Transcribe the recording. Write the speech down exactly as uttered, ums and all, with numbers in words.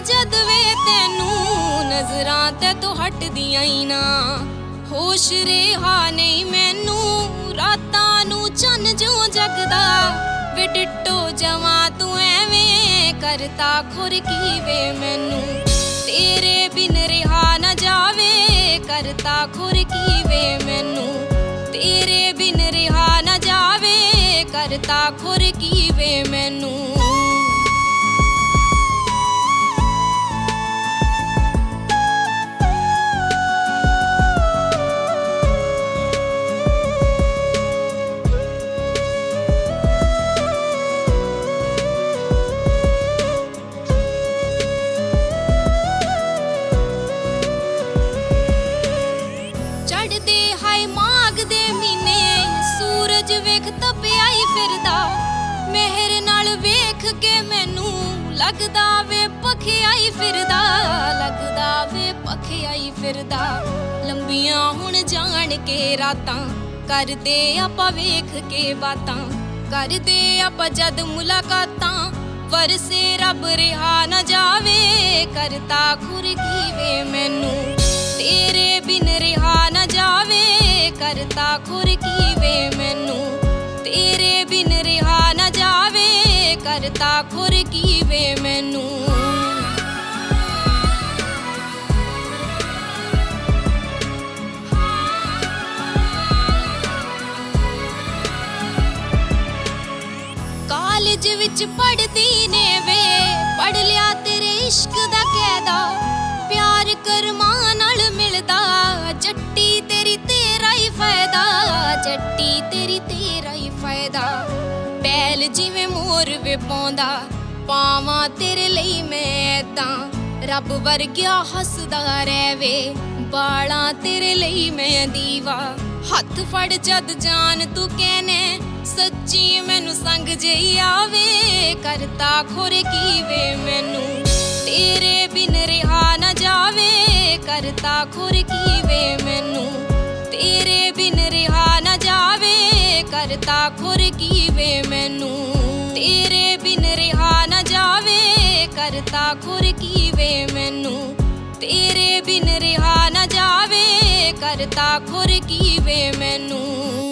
जद वे तैनू नजरां ते तो हटदियां ही ना। होश रेहा नहीं मैनू रातां नू चन्न जो जगदा वे डिट्टो जवां तू एवें करता खुर की वे मैनू। तेरे बिन रिहा न जावे करता खुर की वे मैनू। तेरे बिन रिहा न जावे करता खुर की वे मैनू। चढ़दे हाय मागदे मीने सूरज वेख तपिया ही फिरदा। मेहर नाल वेख के मैनू लगदा वे पखिया ही फिरदा। लगदा वे पखिया ही फिरदा। लंबियां हुण जान के रातां करदे आपां वेख के बातां। करदे आपां जद मुलाकातां वरसे रब रिहा न जावे करता खुर की वे मैनू। तेरे बिन रिहा न जावे करता खुर की वे मैनू। तेरे बिन रिहा न जावे करता खुर की वे मैनू। कालेज विच पढ़दी ने वे पढ़ लिया तेरे इश्क दा कैदा। प्यार करमां नाल मिलदा जट्टी तेरी तेरा ही फायदा। जट्टी तेरी तेरा ही फायदा। बैल जिवें मोर वे पाउंदा पावां तेरे लई मैं ऐदां। रब वर्गिया हसदा रहवे बालां तेरे लई मैं दीवा। हथ फड़ जद जान तू कहने सच्ची मैनू संग जेही आवे करता खुर की वे मैनू। तेरे बिन रिहा न जावे करता खुर की वे मैनू। तेरे बिन रिहा न जावे करता खुर की वे मैनू। तेरे बिन रिहा न जावे करता खुर की वे मैनू। तेरे बिन रिहा न जावे करता खुर की वे मैनू।